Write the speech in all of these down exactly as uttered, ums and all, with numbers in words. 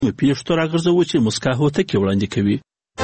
پیښو ته راګرځوو چې مسکا هوتک وړاندې کوي.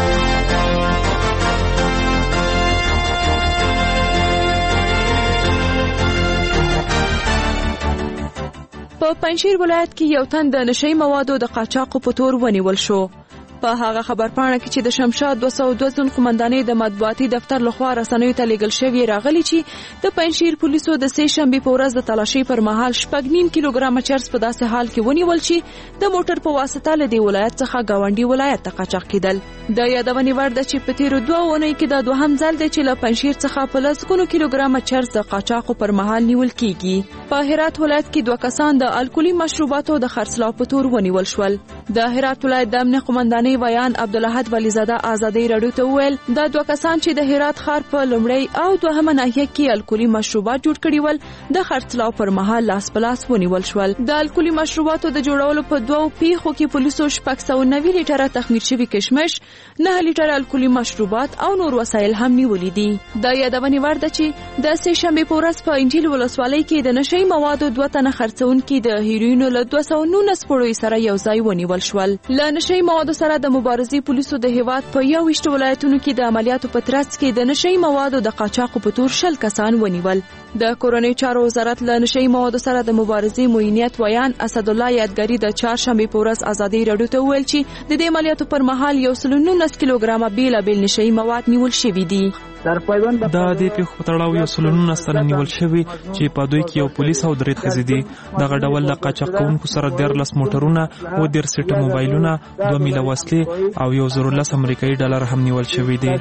په پنجشیر ولایت کې یو تن د نشئی موادو د قاچاقو په تور ونیول شو. په هغه خبرپاڼه کې چې د شمشاد دوه سوه دوه زون قومندانۍ د مطبوعاتي دفتر لخوا رسنیو ته لیږل شوی راغلی چې د پنجشیر پولیسو د سې شنبې په ورځ د تلاشۍ پر مهال شپږ نیم کیلوګرامه چرس په داسې حال کې ونیول چې د موټر په واسطه له دې ولایت څخه ګاونډي ولایت ته قاچاق کېدل. د یادونې وړ ده چې په تیرو دوه اونیو کې دا دوهم ځل دی چې له پنجشیر څخه په لسګونو کیلوګرامه چرس د قاچاقو پر مهال نیول کیږي. په هرات ولایت کې دوه کسان د الکولي مشروباتو د خرڅلاو په تور ونیول شول. د هرات ولایت د امن قومندانۍ ویان عبدالاحد ولیزاده آزادۍ راډیو ته وویل دا دوه کسان چې د هرات ښار په لومړی او دوهمه ناحیه کې الکولي مشروبات جوړ کړي ول د خرڅلاو پر مهال لاس په لاس ونیول شول. د الکولي مشروباتو د جوړولو په دوو پیښو کې پولیسو شپږ سوه نوي لیټره تخمیر شوي کشمش، نه لیټره الکولي مشروبات او نور وسایل هم نیولي دي. د یادونې وړ ده چې د سې شنبې په ورځ په انجیل ولسوالۍ کې د نشئی موادو دوه تنه خرڅونکي د هیروینو له دوه سوه نولس پوړیو سره یو ځای ونیول شول. له نشئی موادو سره د مبارزې پولیسو د هیواد په یو ویشت ولایتونو کې د عملیاتو په ترڅ کې د نشئی موادو د قاچاقو په تور شل کسان ونیول. د کورنۍ چارو وزارت له نشئی موادو سره د مبارزې معینیت ویان اسدالله یادګاري د چهارشنبې په ورځ ازادۍ راډیو ته وویل چې د دې عملیاتو پر مهال یو سل نولس کیلوګرامه بیلابیل نشئی مواد نیول شوي دي. دا د پیښو په تړاو یو سل نولس تنه نیول شوي چې په دوی کې یو پولیس او درې ښځې دي. دغه ډول د قاچاق کوونکو سره دیارلس موټرونه، اووه دېرش سیټه موبایلونه، دوه میله وسلې او یو زر لس امریکایي ډالر هم نیول شوي دي.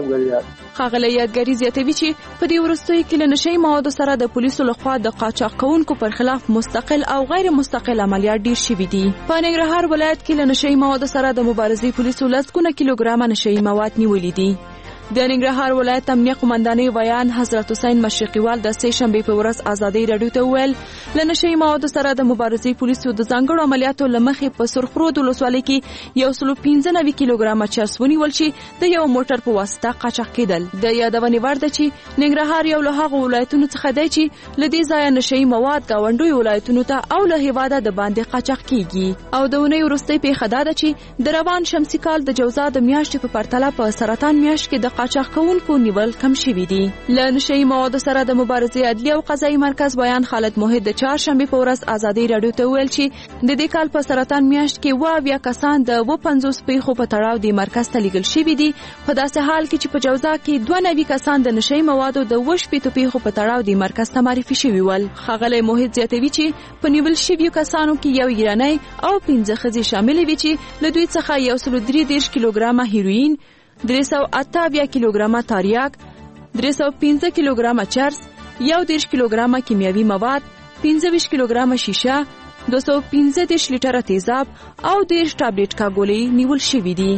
ښاغلی یادګاري زیاتوي چې په دې وروستیو کې له نشئی موادو سره د پولیسو لخوا د قاچاق کوونکو پر خلاف مستقل او غیر مستقل عملیات ډیر شوي دي. په ننګرهار ولایت کې له نشئی موادو سره د مبارزې پولیسو لسګونه کیلوګرامه نشئی مواد نیولي دي. د ننګرهار ولایت امنیه قومندانۍ ویان حضرت حسین مشرقیوال د سې شنبې په ورځ ازادۍ راډیو ته وویل له نشئی موادو سره د مبارزې پولیسو د ځانګړو عملیاتو له مخې په سرخرود ولسوالۍ کې یو سل پنځه نوي کیلوګرامه چرس ونیول چې د یو موټر په واسطه قاچاق کېدل. د یادونې وړ ده چې ننګرهار یو له هغو ولایتونو څخه دی چې له دې ځایه نشئی مواد ګاونډیو ولایتونو ته او له هېواده د باندې قاچاق کېږي. او د اونۍ وروستۍ پیښه دا ده چې د روان شمسي کال د جوزا د میاشتې په پرتله په سرطان میاشت کې د قاچاق کوونکو نیول کم شوي دي. له نشئی موادو سره د مبارزې عدلي او قضایي مرکز ویان خالد موحد د چهارشنبې په ورځ ازادۍ راډیو ته وویل چې د دې کال په سرطان میاشت کې اووه اویا کسان د اووه پنځوس پیښو په تړاو دې مرکز ته لیږل شوي دي، په داسې حال کې چې په جوزا کې دوه نوي کسان د نشئی موادو د اووه شپېتو پیښو په تړاو دې مرکز ته معرفي شوي ول. ښاغلی موحد زیاتوي چې په نیول شویو کسانو کې یو ایرانی او پنځه ښځې شاملې وي چې له دوی څخه یو سل درې دېرش کیلوګرامه هیروین، درې سوه اته اویا کیلوګرامه تاریاک، درې سوه پنځه کیلوګرامه چرس، یو دېرش کیلوګرامه کیمیاوي مواد، پنځه ویشت کیلوګرامه شیشه، دوه سوه پنځه دېرش لیټره تیزاب او دېرش ټابلیټ کاګولۍ نیول شوي دي.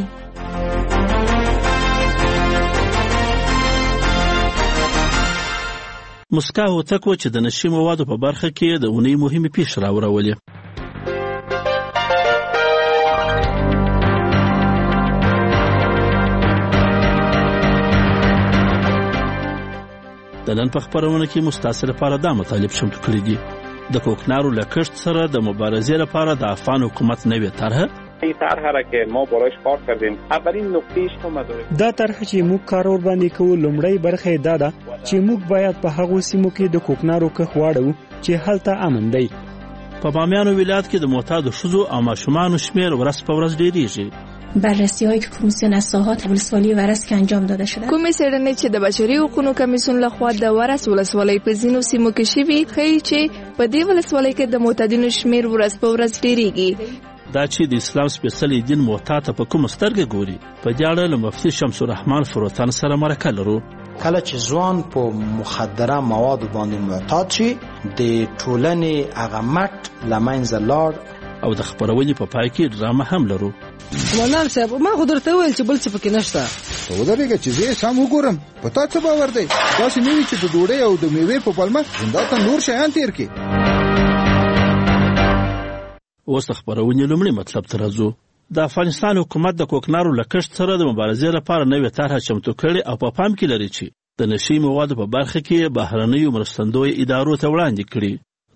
مسکا هوتک و چې د نشئی موادو په برخه کې د اونۍ مهمې پیښې راوړولې. د نن په خپرونه کې مستاسر لپاره دا مطالب چمتو کړي دي. د کوکنارو له کښت سره د مبارزې لپاره د افغان حکومت نوې طرحه این طرح را که ما بالاش کار کردیم اولین نقطه‌اش هم مدارس دا طرح چې موږ کار ور باندې کوو لومړی برخه دا ده چې موږ باید په هغو سیمو کې د کوکنارو کښت واړو چې هلته امن دی. په بامیان ولایت کې د معتادو ښځو او ماشومانو شمیر ورځ په ورځ ډیریږي. بررسی‌هایی که کمیسیون از ساحات ولسوالی ورس که انجام داده شده. کومې څېړنې چې د بشري حقوقو کمیسیون لخوا د ورس ولسوالۍ په ځینو سیمو کې شوي ښیي چې په دې ولسوالۍ کې د معتادینو شمیر ورځ په ورځ ډیریږي. دا چې د اسلام سپېڅلی دین معتاد ته په کومه سترګه ګوري. په دې اړه له مفتي شمس الرحمن فروتن سره مرکه لرو. کله چې ځوان په مخدره موادو باندې معتاد شي د ټولنې هغه مټ له منځه لاړ. او د خبرونې په پای کې ډرامه هم لرو. مولانا صاحب ما خو درته ویل چې بل څه پکې نشته. ته ودرېږه چې زه سم وګورم. په تا څه باور دی؟ داسې نه وي چې د ډوډۍ او د میوې په پلمه زنده ته نور شیان تیر کړي. اوس د خبرونې لومړی مطلب ته راځو. د افغانستان حکومت د کوکنارو له کښت سره د مبارزې لپاره نوې طرحه چمتو کړې او په پام کې لري چې د نشئی موادو په برخه کې بهرنیو مرستندویو ادارو ته وړاندې کړي.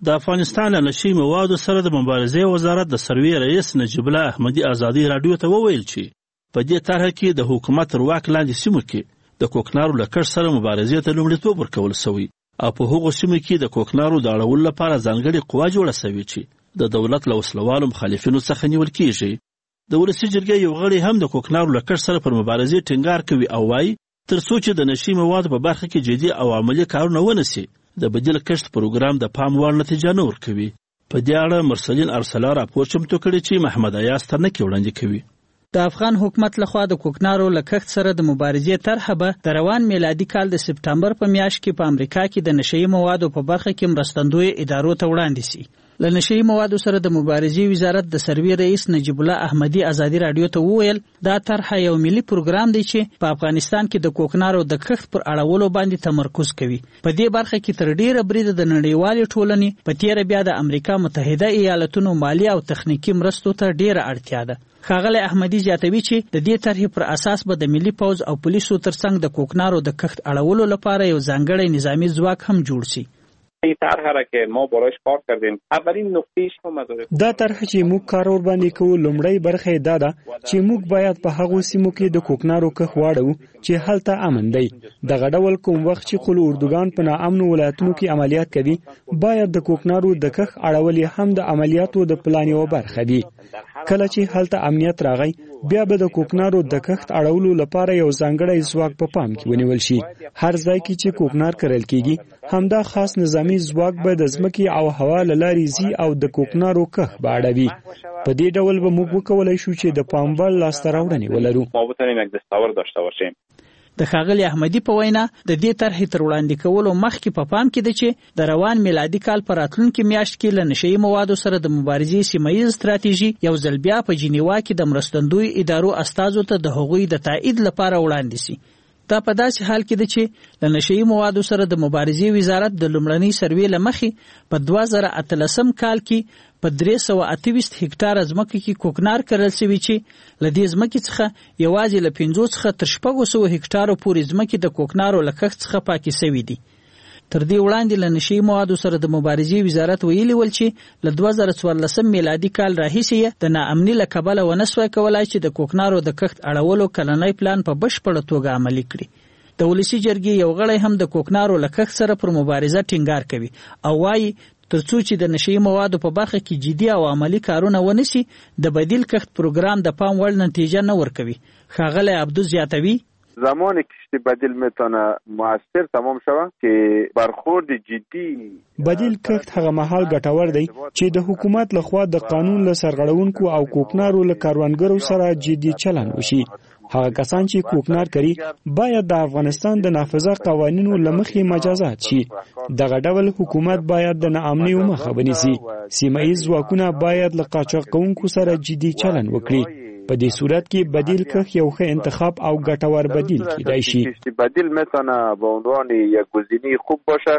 د افغانستان له نشي موادو سره د مبارزې وزارت د سروې رئیس نجیب الله احمدي ازادي راډیو ته وویل چې په دې طرحه کې د حکومت تر واک لاندې سیمو کې د کوکنارو له کښت سره مبارزې ته لومړیتوب ورکول سوی او په هغو سیمو کې د کوکنارو د اړولو لپاره ځانګړې قوه جوړه سوې چې د دولت له وسلوالو مخالفینو څخه نیول کیږي د ولسي جرګې یو غړی هم د کوکنارو له کښت سره پر مبارزې ټینګار کوي او وایي تر څو چې د نشي موادو په برخه کې جدي او عملي کارونه ونسي د بدیل کښت پروګرام د پام وړ نتیجه نه ورکوي. په دې اړه مرسلین ارسلا راپور چمتو کړی چې محمد ایاز ترنکي وړاندې کوي. د افغان حکومت لخوا د کوکنارو له کښت سره د مبارزې طرحه به د روان میلادي کال د سپټمبر په میاشت کې په امریکا کې د نشي موادو په برخه کې مرستندوی ادارو ته وړاندې سي. له نشي موادو سره د مبارزې وزارت د سروې رئیس نجیب الله احمدي ازادي راډیو ته وویل دا طرحه یو ملي پروګرام دی چې په افغانستان کې د کوکنارو د کښت پر اړولو باندې تمرکز کوي. په دې برخه کې تر ډیره بریده د نړیوالې ټولنې په تیر بیا د امریکا متحده ایالاتونو مالی او تخنیکی مرستو ته ډیره اړتیا ده. ښاغلی احمدي زیاتوي چې د دې طرحې پر اساس به د ملي پوځ او پولیسو ترڅنګ د کوکنارو د کښت اړولو لپاره یو ځانګړی نظامی ځواک هم جوړ شي. این طرح را که ما بالاش کار کردیم اولین نقطهش هم مدارک دا طرح چې موږ کار ور باندې کوو لومړی برخه دا ده چې موږ باید په هغو سیمو کې د کوکنارو کښت واړو چې هلته امن دی. دغه ډول کوم وخت چې خپل اردوګان په ناامنو ولایتونو کې عملیات کوي باید د کوکنارو د کښت اړول هم د عملیاتو د پلان یو برخه وي. کله چې هلته امنیت راغی بیا به د کوکنارو د کښت اړولو لپاره یو ځانګړی ځواک په پام کې ونیول شي. هر ځای کې چې کوکنار کرل کیږي همدا خاص نظامی ځواک به د ځمکې او هوا له لارې ځي او د کوکنارو کښت به اړوي. په دې ډول به موږ وکولای شو چې د پام وړ لاسته راوړنې ولرو. ما بتونیم یک دستاورد داشته باشیم. د ښاغلي احمدي په وینا د دې طرحې تر وړاندې کولو مخکې په پام کې ده چې د روان میلادي کال په راتلونکي میاشت کې له نشهیي موادو سره د مبارزې سیمه ییز ستراتیژي یو ځل بیا په جنیوا کې د مرستندوی ادارو استازو ته د هغوی د تایید لپاره وړاندې سي. دا په داسې حال کې ده چې له نشهیي موادو سره د مبارزې وزارت د لومړنۍ سروې له مخې په دوه زره اتلسم کال کې په درې سوه اته ویشت هکټاره ځمکه کې کوکنار کرل سوي چې له دې ځمکې څخه یوازې له پنځو څخه تر شپږو سوو هکټارو پورې ځمکې د کوکنارو له کښت څخه پاکې سوي دي. تر دې وړاندې له نشهیي موادو سره د مبارزې وزارت ویلي ول چې له دوه زره څوارلسم میلادي کال راهیسې یې د ناامني له کبله ونه سوای کولای چې د کوکنارو د کښت اړولو کلنی پلان په بشپړه توګه عملي کړي. د ولسي جرګې یو غړی هم د کوکنارو له کښت سره پر مبارزه ټینګار کوي او وایي ترڅو چې د نشهیي موادو په برخه کې جدي او عملي کارونه ونشي د بدیل کښت پروګرام د پام وړ نتیجه نه ورکوي. ښاغلی عبدو زیاتوي زمانی کشت بدیل میتونه موثر تمام شوه که برخورد جدی بدیل کښت هغه مهال ګټور دی چې د حکومت لخوا د قانون له سرغړونکو او کوکنارو له کاروانګرو سره جدي چلند وشي. هغه کسان چې کوکنار کوي باید د افغانستان د نافذه قوانینو له مخې مجازات شي. دغه ډول حکومت باید د ناامنۍ مخه ونیسي. سیمه ییز ځواکونه باید له قاچاق کوونکو سره جدي چلند وکړي. په دې صورت کې بدیل کښت یو ښه انتخاب او ګټور بدیل کیدای شي. بدیل میتونه به عنوان یک گزینه خوب باشه.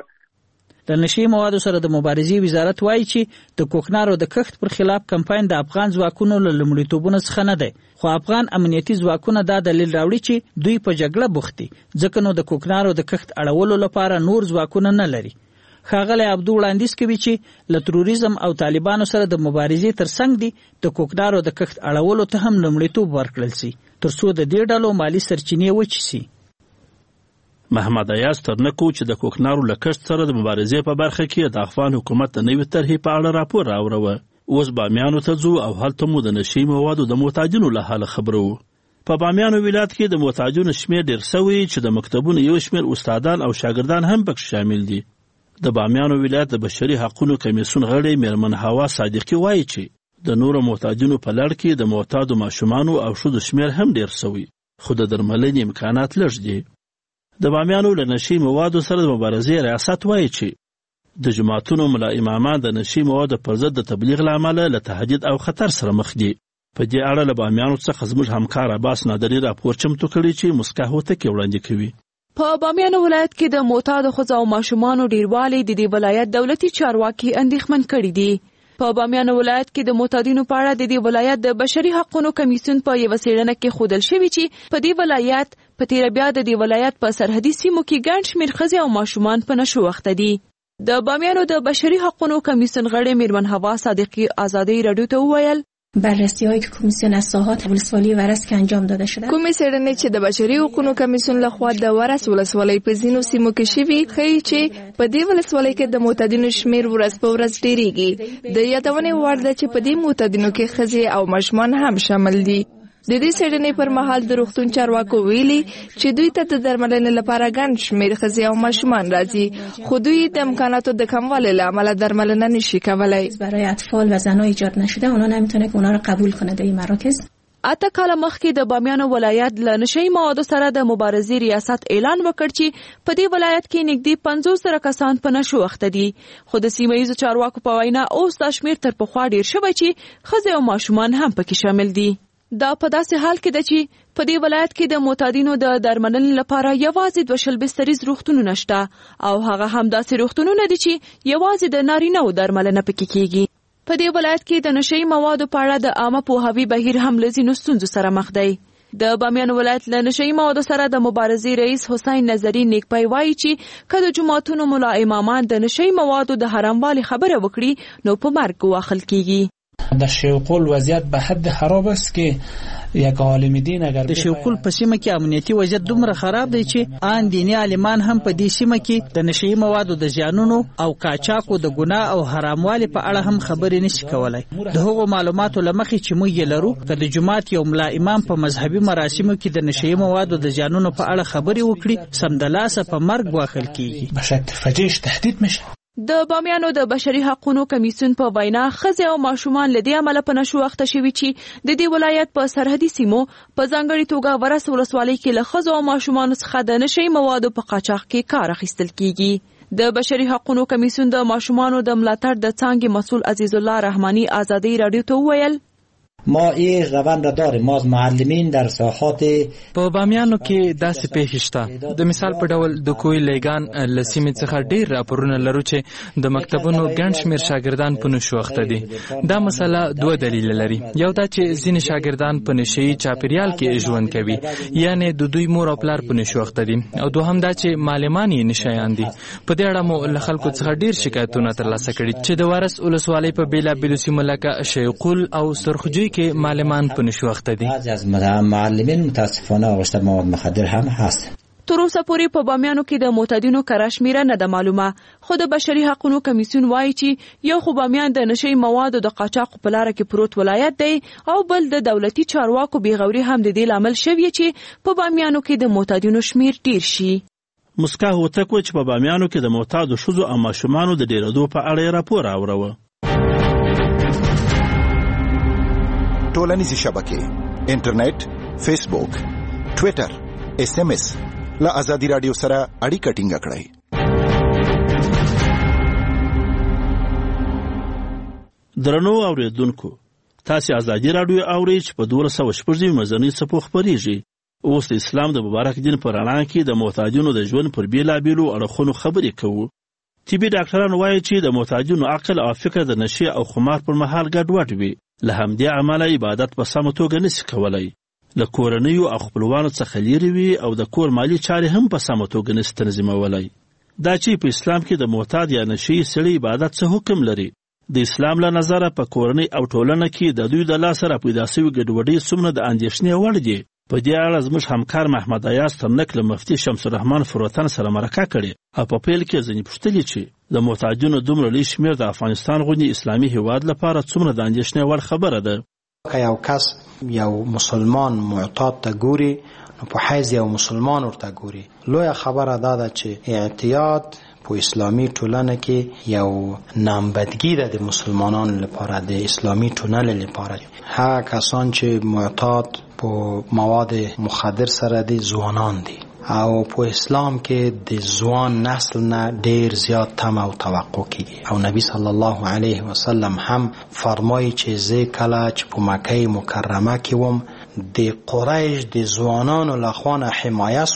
د نشهیي موادو سره د مبارزې وزارت وایي چې د کوکنارو د کښت پر خلاف کمپاین د افغان ځواکونو له لومړیتوبونو څخه نه دی، خو افغان امنیتي ځواکونه دا دلیل راوړي چې دوی په جګړه بوخت دي، ځکه نو د کوکنارو د کښت اړولو لپاره نور ځواکونه نه لري. ښاغلی عبدو وړاندیز کوي چې له تروریزم او طالبانو سره د مبارزې ترڅنګ دي د کوکنارو د کښت اړولو ته هم لومړیتوب ورکړل سي ترڅو د دې ډلو مالي سرچینې وچې سي. محمد ایاز ترنکو چې د کوکنارو له کښت سره د مبارزې په برخه کې د افغان حکومت د نوې طرحې په اړه راپور راوړوه. اوس بامیانو ته ځو او هلته مو د نشهیي موادو د محتاجینو له حاله خبرو. په بامیانو ولایت کې د محتاجینو شمېر ډېر سوی چې د مکتبونو یو شمېر استادان او شاګردان هم پکې شامل دي. د بامیانو ولایت د بشري حقونو کمیسیون غړی میرمن هوا صادقي وایي چې د نورو محتاجینو په لړ کې د معتادو ماشومانو او ښځو شمېر هم ډېر سوی، خو د درملنې امکانات لږ دي. د بامیانو له نشهیي موادو سره د مبارزې ریاست وایي چې د جماعتونو ملا امامان د نشهیي موادو پر ضد د تبلیغ له امله له تهدید او خطر سره مخ دي. په دې اړه له بامیانو څخه زموږ همکار عباس نادري راپور چمتو کړی چې مسکا هوتکي وړاندې کوي. په بامیانو ولایت کې د معتادو ښځو او ماشومانو ډیروالی د دې ولایت دولتي چارواکي اندېښمن کړي دي. په بامیانو ولایت کې د معتادینو په اړه د دې ولایت د بشري حقوقو کمیسیون په یوه څېړنه کې ښودل شوي چې په دې ولایت په تیره بیا د دې ولایت په سرحدي سیمو کې ګڼ شمېر ښځې او ماشومان په نشو اخته دي. د بامیانو د بشري حقوقو کمیسیون غړي میرمن هوا صادقی آزادی رادیو ته وویل بررسی‌هایی که کمیسیون از ساحات ولسوالی ورس که انجام داده شده کومې څېړنې چې د بشري حقوقو کمیسیون لخوا د ورس ولسوالۍ په ځینو سیمو کې شوي ښیي چې په دې ولسوالۍ کې د معتادینو شمېر ورځ په ورځ ډېرېږي. د یادونې وړ ده چې په دې معتادینو کې ښځې او ماشومان هم شامل دي. د دې څېړنې پر مهال د روغتون چارواکو ویلي چې دوی ته د درملنې لپاره ګڼ شمېر ښځې او ماشومان راځي، خو دوی د امکاناتو د کموالي له امله درملنه نشي کولی. برای اطفال و زنان ایجاد نشده، اونا نمیتونه که اونا رو قبول کنه در این مراکز. اته کاله مخکې د بامیانو ولایت له نشهیي موادو سره د مبارزې ریاست اعلان وکړ چې په دې ولایت کې نږدې پنځوس زره کسان په نشو اخته دي، خو د سیمه ییزو چارواکو په وینا اوس دا شمېر تر پخوا ډېر شوی چې ښځې او ماشومان هم پکې شامل دي. دا په داسې حال کې ده چې په دې ولایت کې د معتادینو د درملنې لپاره یوازې دوه شل بستریز روغتونونه شته او هغه هم داسې روغتونونه دي چې یوازې د نارینه‌و درملنه پکې کیږي. په دې ولایت کې د نشهیي موادو په اړه د عامه پوهاوي بهیر هم له ځینو ستونزو سره مخ دی. د بامیان ولایت له نشهیي موادو سره د مبارزې رئیس حسین نظری نیکپای وایي چې که د جوماتونو ملا امامان د نشهیي موادو د حراموالي خبره وکړي نو په مرګ واخل کیږي. در شیوقل وضعیت به حد خراب است که یک عالم دین اگر د شیوقل په سیمه کې امنیتي وضعیت دومره خراب دی چې آن دیني عالمان هم په دې سیمه کې د نشهیي موادو د زیانونو او قاچاقو د ګناه او حراموالي په اړه هم خبرې نشي کولای. د هغو معلوماتو لمخې چې موږ یې لرو، که د جماعت یو ملا امام په مذهبي مراسمو کې د نشهیي موادو د زیانونو په اړه خبرې وکړي، سمدلاسه په مرګ واخل کیږي. بشکل فجیش تهدید میشه. د بامیانو د بشري حقوقو کمیسیون په وینا ښځې او ماشومان له دې امله په نشو اخته شوي چې د دې ولایت په سرحدي سیمو په ځانګړې توګه ورس ولسوالۍ کې له ښځو او ماشومانو څخه د نشهیي موادو په قاچاق کې کار اخیستل کیږي. د بشري حقوقو کمیسیون د ماشومانو د ملاتړ د څانګې مسؤل عزیز الله رحمانی آزادی رادیو ته وویل ما این روند را داریم. ما از معلمین در ساحات په بامیانو کې داسې پیښې شته. د مثال په ډول د کوی لیګان له سیمې څخه ډېر راپورونه لرو چې د مکتبونو ګڼ شمېر شاګردان په نشو اخته دي. دا مسله دوه دلیله لري. یو دا چې ځینې شاګردان په نشهیي چاپیریال کې ژوند کوي، یعنی د دوی مور او پلار په نشو اخته دي، او دوهم دا چې معلمان یې نشهیان دي. په دې اړه مو له خلکو څخه ډېر شکایتونه ترلاسه کړي چې د ورس ولسوالۍ په بېلابېلو سیمو لکه شیقول او سرخجوی کې معلمان په نشو اخته دي. بعضی از معلمین متاسفانه آغشته مواد مخدر هم هست. تر اوسه پورې په بامیانو کې د معتادینو کره شمېره نه ده معلومه، خو د بشري حقوقو کمیسیون وایي چې یو خو بامیان د نشهیي موادو د قاچاق په لاره کې پروت ولایت دی او بل د دولتي چارواکو بېغوري هم د دې لامل شوی چې په بامیانو کې د معتادینو شمېر ډېر شي. مسکا هوتک چې په بامیانو کې د معتادو ښځو او ماشومانو د ډېرېدو په اړه یې راپور راوړوه. ټولنیزې شبکې، انټرنیټ، فیسبوک، ټویټر، ایس ایم ایس له ازادي راډیو سره اړیکه ټینګه کړئ. درنو اوریدونکو، تاسې ازادي راډیو اورئ چې په دولس سوه شپږ نوي مزني څپو خپرېږي. اوس د اسلام د مبارک دین په رڼا کې د معتادینو د ژوند پر بېلابېلو اړخونو خبرې کوو. طبي ډاکټران وایي چې د معتادینو عقل او فکر د نشې او خمار پر مهال ګډوډ وي، له همدې امله عبادت په سمه توګه نشي کولی، له کورنیو او خپلوانو څخه لرې وي او د کور مالي چارې هم په سمه توګه نشي تنظیمولی. دا چې په اسلام کې د معتاد یا نشهیي سړي عبادت څه حکم لري؟ د اسلام له نظره په کورنۍ او ټولنه کې د دوی د لاسه راپیدا سوي ګډوډۍ څومره د اندېښنې وړ دي؟ په دې اړه زموږ همکار محمد ایاز ترنک له مفتي شمس الرحمن فروتن سره مرکه کړې او په پیل کې ځینې پوښتلې چې د معتادینو دومره لوی شمېر د افغانستان غوندې اسلامي هیواد لپاره څومره د اندېښنې وړ خبره ده. که یو کس یو مسلمان معتاد ته ګوري نو په حیث یو مسلمان ورته ګوري. لویه خبره دا ده چې اعتیاد په اسلامي ټولنه کې یو نامبدګي ده د مسلمانانو لپاره، د اسلامي ټولنې لپاره. هغه کسان چې معتاد په مواد مخدر سره دي ځوانان دي او په اسلام کې د ځوان نسل نه ډیر زیات تمه او توقع کیږي او نبی صلی الله علیه وسلم هم فرمایي چې زه کله چې په مکه مکرمه کې وم د قریش د ځوانانو لخوا حمایه سوم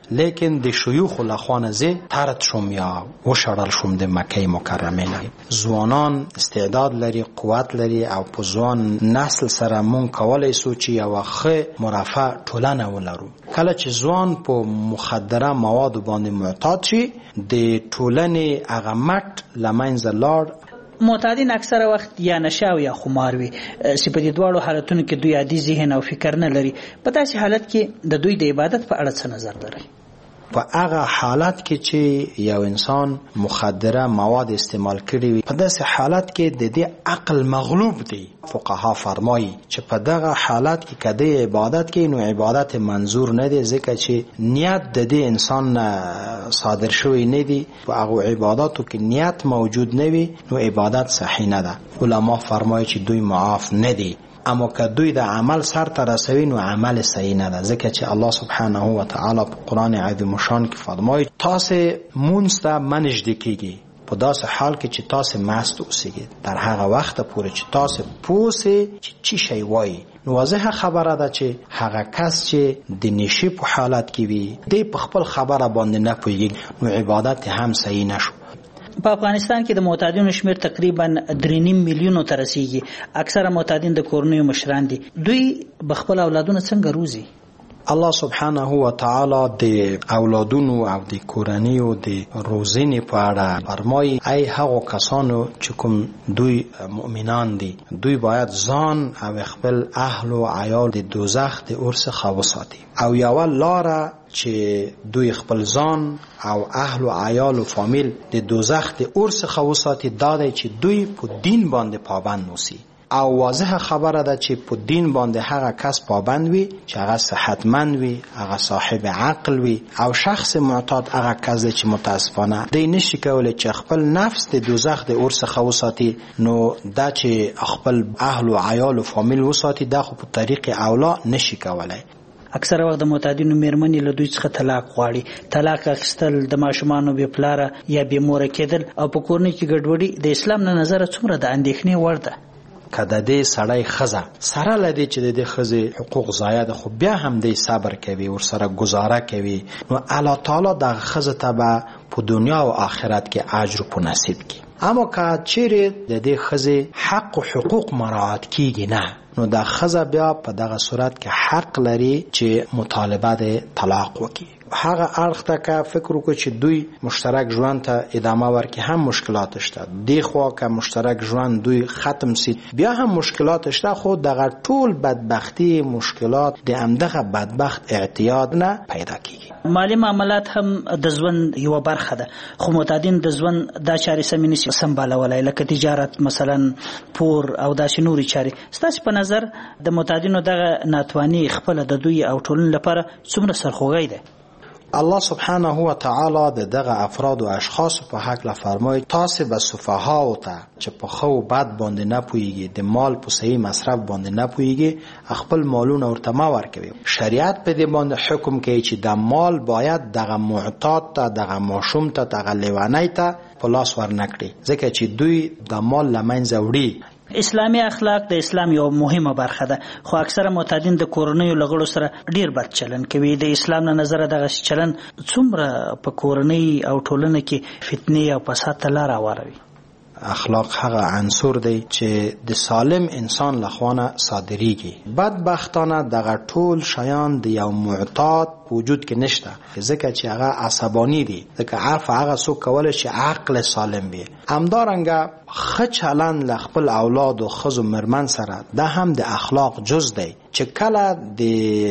لیکن د شیوخ لخوانه زه طرد شوم یا وشړل شوم د مکه مکرمه نه. ځوانان استعداد لري، قوت لري او په ځوان نسل سره مونږ کولای شو چې یو ښه مرفه ټولنه ولرو. کله چې ځوان په مخدره مواد باندې معتاد شي د ټولنې هغه مټ لمنځه لاړ. معتادین اکثره وخت یا نشه او یا خمار وي چې په دې دواړو حالتونو کې دوی عادي ذهن او فکر نه لري. په داسې حالت کې د دوی د عبادت په اړه څه نظر لري؟ په هغه حالت کې چې یو انسان مخدره مواد استعمال کړي وي، په داسې حالت کې د دې عقل مغلوب دی. فقها فرمایي چې په دغه حالت کې کده عبادت کې نو عبادت منظور نه دی، ځکه چې نیت د دې انسان صادر شوی نه دی. په هغه عبادتو کې نیت موجود نه وي نو عبادت صحیح نه ده. علما فرمایي چې دوی معاف نه دي، اما که دوی د عمل سر ته رسوي نو عمل صحیح نه ده، ځکه چې الله سبحانه و تعالی په قرآن عظیم شان کې فرمایي تاسو مونږ ته منځ کیږي په داسې حال کې چې تاسو مست اوسئ، در هغه وخت پورې چې تاسو پوسئ چې چی شی وایي. نو واضحه خبره ده چې هغه کس چې د نشي په حالت کې وي دی په خپل خبره باندې نه پوهیږي نو عبادت هم صحیح نشو. په افغانستان کې د معتادینو شمیر تقریبا درې نیم میلیونو ته رسیږي. اکثره معتادین د کورنیو مشران دي. دوی به خپل اولادونه څنګه روزي؟ الله سبحانه و تعالی د اولادونو او د کورنیو د روزنې په اړه فرمایي ای هغه کسانو چې کوم دوی مؤمنان دي دوی باید ځان او خپل اهل او عیال د دوزخ د اور څخه وساتي. او یو لاره چې دوی خپل ځان او اهل او عیال او فامیل د دوزخ د اور څخه وساتي دا دی چې دوی په دین باندې پابند اوسي. او واضح خبره ده چې په دین باندې هغه کس پابند وي چې هغه صحتمند وي، هغه صاحب عقل وي. او شخص معتاد هغه کس چې متاسفانه دی نشي کولای چې خپل نفس د دوزخ د اور څخه وساتي، نو دا چې خپل اهل او عیال او فامیل وساتي دا خو په طریق اولا نشي کولای. اکثره وخت د معتادینو میرمنې له دوی څخه طلاق غواړي. طلاق اخیستل د ماشومانو بې پلاره یا بې موره کېدل او په کورنۍ کې ګډوډي د اسلام نه نظره څومره د اندېښنې وړ ده؟ که د دې سړی ښځه سره له دې چې د دې ښځې حقوق ضایع ده خو بیا هم دی صبر کوي ورسره ګزاره کوي، نو الله تعالی دغه ښځه ته به په دنیا او آخرت کې اجر په نصیب کړي. اما که چیرې د دې ښځې حق او حقوق مراعات کیږي نه، نو د ښځه بیا په دغه صورت کې حق لري چې مطالبه د طلاق وکړي. هغه اړخ ته که فکر وکړو چې دوی مشترک ژوند ته ادامه ورکړي هم مشکلات شته، دی خوا که مشترک ژوند دوی ختم سي بیا هم مشکلات شته. خو دغه ټول بدبختی مشکلات د همدغه بدبخت اعتیاد نه پیدا کیږي. مالی معاملات هم د ژوند یو برخه ده، خو معتادین د ژوند دا چارې سمې نشي سمبالولای، لکه تجارت مثلا، پور او داسې نورې چارې. ستاسو په نظر د معتادینو دغه ناتواني خپل د دوی او ټولنې لپاره څومره سرخوږی ده؟ الله سبحانه و تعالی د دغه افراد او اشخاص په حق لا فرمایي تاسو به سفهاو ته چې په خو بد باندې نه پويږي، د مال په صحیح مصرف باندې نه پويږي، خپل مالونه ورته ما ورکوي. شریعت په دې باندې حکم کوي چې د مال باید دغه معتاد ته، دغه ماشوم ته، دغه لیوانی ته په لاس ورنکړي، ځکه چې دوی د مال لمنځه وړي. اسلامي اخلاق د اسلام یو مهمه برخه ده، خو اکثره معتادین د کورنیو لغړو سره ډیر بد چلن کوي. د اسلام نه نظر دغه چلن څومره په کورنۍ او ټولنه کې فتنې او فساد ته لار هواروي. اخلاق هغه عنصر دی چې د سالم انسان لخوانه صادریږي. بدبختانه دغه ټول شیان د یو معتاد وجود کې نشته، ځکه چې هغه عصبانی دي، ځکه عرف هغه څوک کولای چې عقل سالم وي. همدارنګه ښه چلند له خپل اولاد او ښځو مرمن سره دا هم د اخلاق جز دی چې کله د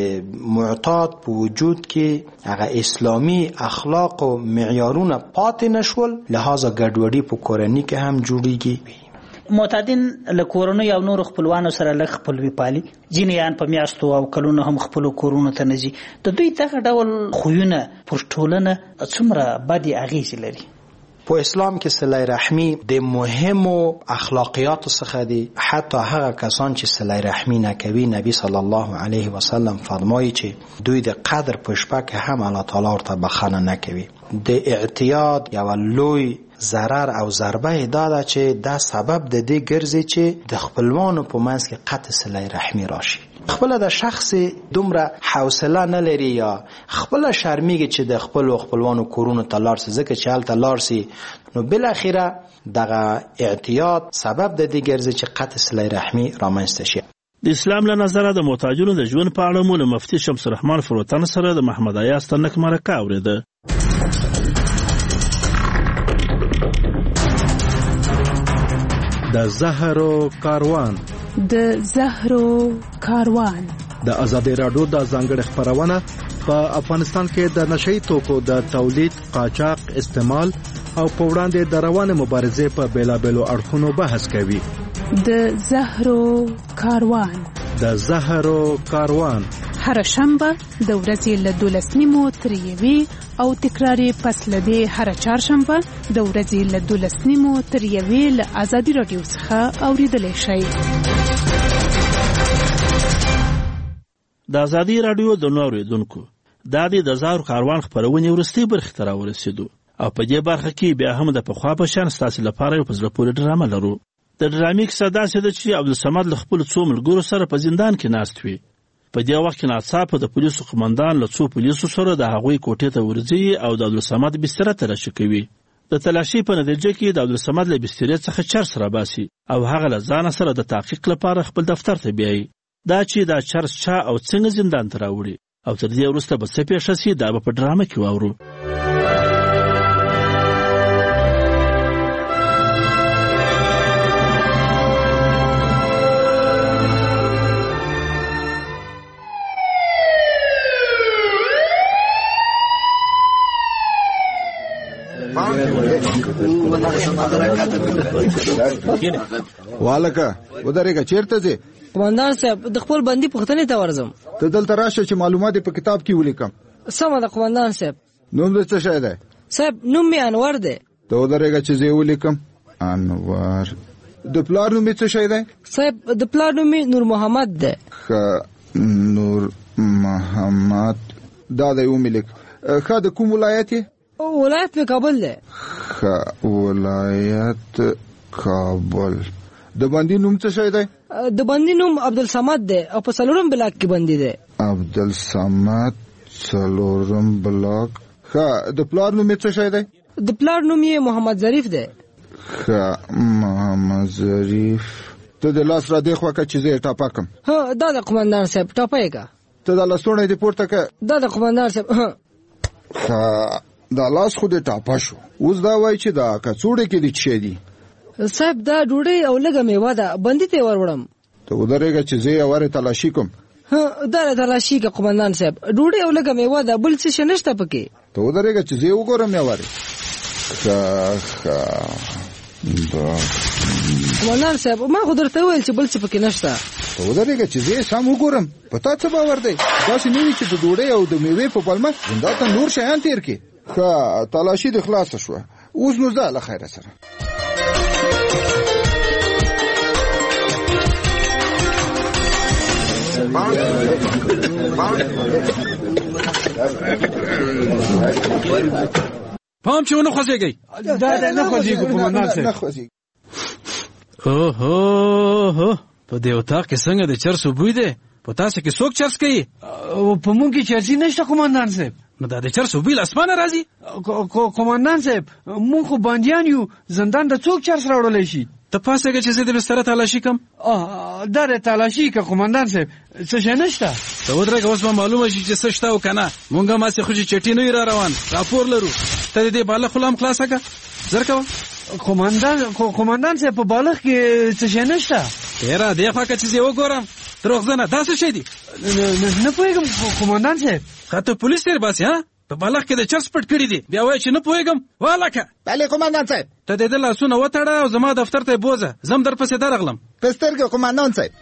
معتاد په وجود کې هغه اسلامی اخلاق او معیارونه پاتې نشول، لہذا ګډوډي په کورنۍ کې هم جوړیږي. معتادین له کورنۍ او نور خپلوانو سره لږ خپلوي پالي، ځینې یان په میاشتو او کلونو هم خپلو کورونو ته نه ځي. د دوی دغه ډول خویونه پر ټولنه څومره بدې اغېزې لري؟ په اسلام کې صله رحمی د مهمو اخلاقیاتو څخه دی. حتی هغه کسان چې صله رحمی نه کوي، نبی صلی الله علیه و سلم فرمایي چې دوی د قدر په شپه کې هم الله تعالی ورته بخښنه نه کوي. د اعتیاد یو لوی ضرر او ضربه دا ده چې دا سبب د دې ګرځي چې د خپلوانو په منځ کې قطع صله رحمي راشي. خپل د شخص دومره حوصله نه لري یا خپل شرمېږي چې د خپل خپلوانو کورونو ته لاړ شي، ځکه چې هلته لاړ شي نو بالاخره دغه اعتیاد سبب د دې ګرځي چې قطع صله رحمي رامنځته شي. د اسلام له نظره د محتاجونو د ژوند په اړه مو له مفتي شمس الرحمن فروتن سره د محمد ایاز تنک مرکه اورېده. د زهرو کاروان د زهرو کاروان د ازادي راډیو د ځانګړي خبرونه په افغانستان کې د نشئی توکو د تولید، قاچاق، استعمال او په وړاندې د روانه مبارزې په بیلابېلو اړخونو بحث کوي. د زهرو کاروان د زهرو کاروان هر شنبه د ورځې له دولس نیمو تر یوې او تکراري پس له دې هر چهارشنبه د ورځې له دولس نیمو تر یوې له ازادي راډیو څخه اورېدلی شئ. د ازادي راډیو د نورو اوریدونکو دا د زهرو کاروان خبرونه ورستي برخه ته راورسېدو او په دې برخه کې بیا هم د پخوا په شان ستاسو لپاره یو په زړه پورې ډرامه لرو. د ډرامې کیسه داسې ده چې عبدالصمد له خپلو څو ملګرو سره په زندان کې ناست وي. په دې وخت کې ناڅاپه د پولیسو قمندان له څو پولیسو سره د هغوی کوټې ته ورځي او د عبدالصمد بستره تلاشي کوي. د تلاشي په نتیجه کې د عبدالصمد له بسترې څخه چرس راباسي او هغه له ځانه سره د تحقیق لپاره خپل دفتر ته بیایي. دا چې دا چرس چا او څنګه زندان ته راوړي او تر دې وروسته به څه پیښه شي دا به په ډرامه کې واورو. والکه ودرېګه چیرته ځې؟ قومندان صاحب د خپل بندي پوښتنې ته ورځم. ته دلته راشه چې معلومات په کتاب کې ولیکم. سمه ده قومندان صاحب. نوم دې څه شی دی؟ صاحب نوم مې انور دی. ته ودرېګه چې زه ولیکم. انور. د پلار نوم څه شی دی؟ صاحب د پلار نوم نور محمد دی. ښه نور محمد دا دی وملیک. ښه د کوم ولایت یې؟ ولایت مې کابل دی. ښه ولایت کابل. د بندي نوم څه شی دی؟ د بندي نوم عبدالصمد دی او په څلورم بلاک کې بندي دی. عبدالصمد څلورم بلاک. ښه د پلار نوم څه شی دی؟ د پلار نوم یې محمد ظریف دی. ښه محمد ظریف. ته د لاس را دی خوا که چې زه یې ټاپه کړم. ها دا د قومندان صاحب ټاپه یې که. ته دا لاسوڼی دې پورته که. دا د قومندان صاحب. ښه دا لاس خو دې ټاپه شو. اوس دا وایي چې دا کڅوړې کې دې څه شی دي؟ صاحب دا ډوډۍ او لږه میوه ده، بندي ته ور وړم. ته ودرېږه چې زه یې اورې تلاشي کوم. ها دا تلاشي که قومندان صاحب. ډوډۍ او لږه میوه ده، بل څه شی نشته پکې. ته ودرېږه چې زه یې وګورم یا اورې. ښه ښه دا قومندان صاحب ما خو درته وویل چې بل څه پکې نشته. ته ودرېږه چې زه یې سم وګورم. په تا څه باور دی؟ داسې نه وي چې د ډوډۍ او د میوې په پلمه زندان ته نور شیان تېر کړي. ښه تلاشي دې خلاصه شوه. اوس نو ځه له خیره سره. پام چې ونه خوځېږئ. دا نه خوځېږو قومندان صاحب. اوهو په دې اتاق کې څنګه د چرسو بوی دی؟ په تاسو کې څوک چرس کوي؟ په موږ کې چرسي نشته قومندان صاحب. نو دا د چرسو بوی له اسمانه راځي؟ قومندان صاحب موږ خو بندیان یو، زندان ته څوک چرس راوړلی شي؟ ته پاسېږه چې زه د بستره تلاشي کوم. دا د تلاشي که قومندان صاحب څه شی نشته. ته ودرېږه اوس به معلومه شي چې څه شته او که نه. مونږ هم هسې خو چې چټي نه وي را روان، راپور لرو. ته د دې بالغ خلا هم خلاصه که. زر کوه قومندان قومندان صاحب په بالغ کې څه شی نشته. تېره دې خوا که چې زه یې وګورم. دروغجنه دا څه شی دي؟ نه پوهېږم قومندان صاحب. ښه ته پولیس تېر باسې ها؟ په بالغ کې د چرس پټ کړي دي، بیا وایي چې نه پوهېږم. والکه بلې قومندان صاحب. ته د ده لاسونه وتړه او زما دفتر ته یې بوځه. زه هم در پسې درغلم. په سترګې قومندان صاحب.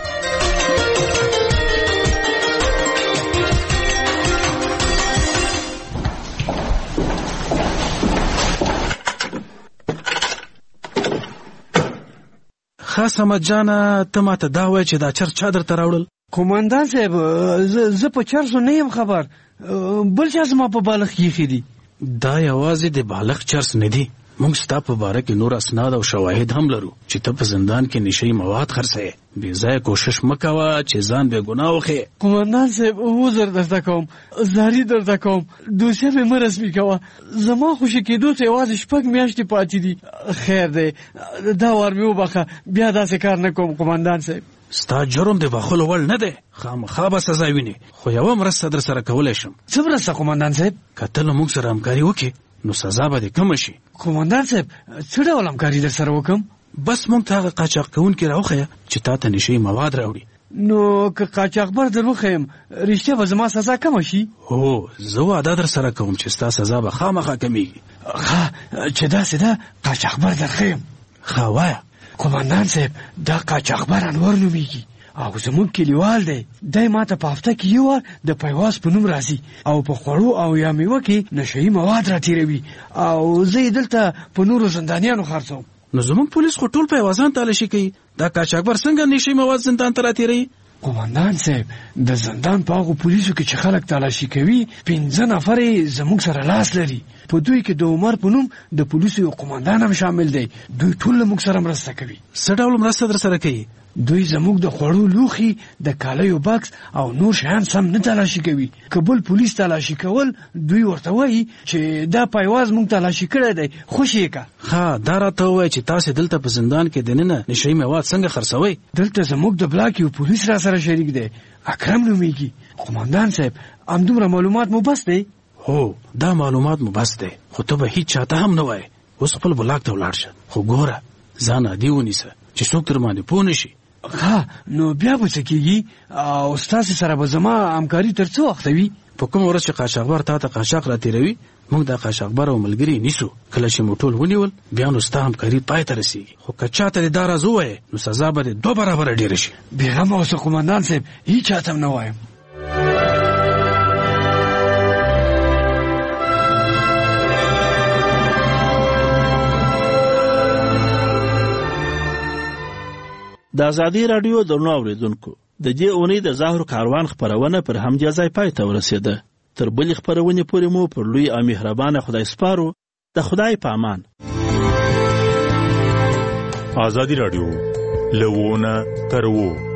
خاص احمد جانه ته ماته دا وایي چې دا چرس چا درته راوړل؟ قومندان صاحب زه په چرسو نه یم خبر، بل چا زما په بالغ کې ایښي دي. دا یوازې د بالغ چرس نه دی، موږ ستا په باره کې نور اسناد او شواهد هم لرو چې ته په زندان کې نشي مواد خرڅوې. بې ځایه کوشش مه کوه چې ځان بې ګناه وښیې. قومندان صاحب عذر درته کوم، زاري درته کوم، دوسیه مې مه رسمي کوه. زما خوشي کېدو ته یوازې شپږ میاشتې پاتې دي. خیر دی، دا وار مې وبخه، بیا داسې کار نه کوم قومندان صاحب. ستا جرم د بخښلو وړ نه دی، خامخا به سزا ویني، خو یوه مرسته در سره کولی شم. څه مرسته قومندان صاحب؟ که ته له موږ سره همکاري وکړې نو سزا به دې کمه شي. قومندان صاحب څه ډول همکاري در سره وکړم؟ بس موږ ته هغه قاچاق کوونکي راوښیه چې تا ته نشي مواد راوړي. نو که قاچاقبر در وښیم رښتیا به زما سزا کمه شي؟ هو، زه وعده در سره کوم چې ستا سزا به خامخا کمیږي. ښه چې داسې ده قاچاقبر در ښیم. ښه وایه. قومندان صاحب دا قاچاقبر انور نومیږي او زموږ کلیوال دی. دی ما ته په هفته کې یو وار د پیواز په نوم راځي او په خوړو او یا میوه کې نشهیي مواد راتېروي او زه یې دلته په نورو زندانیانو خرڅوم. نو زموږ پولیس خو ټول پیوازان تالاشي کوي، دا قاچاقبر څنګه نشهیي مواد زندان ته راتېروي؟ قومندان صاحب د زندان په هغو پولیسو کې چې خلک تالاشي کوي پنځه نفر یې زموږ سره لاس لري. په دوی کې د عمر په نوم د پولیسو یو قومندان هم شامل دی. دوی ټول له موږ سره مرسته کوي. څه ډول مرسته در سره کوي؟ دوی زموږ د خوړو لوښي، د کالیو بکس او نور شیان سم نه تلاشي کوي. که بل پولیس تلاشي کول دوی ورته وایي چې دا پیواز موږ تلاشي کړی دی، خوش یې که. ښه دا راته ووایه چې تاسې دلته په زندان کې دننه نشهیي مواد څنګه خرڅوئ؟ دلته زموږ د بلاک یو پولیس را سره شریک دی، اکرم نومیږي. قومندان صاحب همدومره معلومات مو بس دی؟ هو دا معلومات مو بس دی، خو ته به هیڅ چاته هم نه وایې. اوس خپل بلاک ته ولاړ شه، خو ګوره ځان عادي ونیسه چې څوک تر باندې پوه نه شي. ښه نو بیا به څه کېږي او ستاسې سره به زما همکاري تر څه وخته وي؟ په کومه ورځ چې قاچاقبر تا ته قاچاق راتېروي موږ دا قاچاقبر او ملګري نیسو. کله چې مو ټول ونیول بیا نو ستا همکاري پای ته رسېږي. خو که چاته دې دا راز ووایې نو سزا به دې دوه برابره ډېره شي. بېغمه اوسه قومندان صاحب، هېڅ چاته هم نه وایم. د ازادي راډیو د نو اوریدونکو د دې اونۍ د زهرو کاروان خبرونه پر همدې ځای پای ته ورسېده. تر بلې خبرونې پورې مو پر لوی او مهربانه خدای سپارو. د خدای په امان. ازادي راډیو له ونه تر وو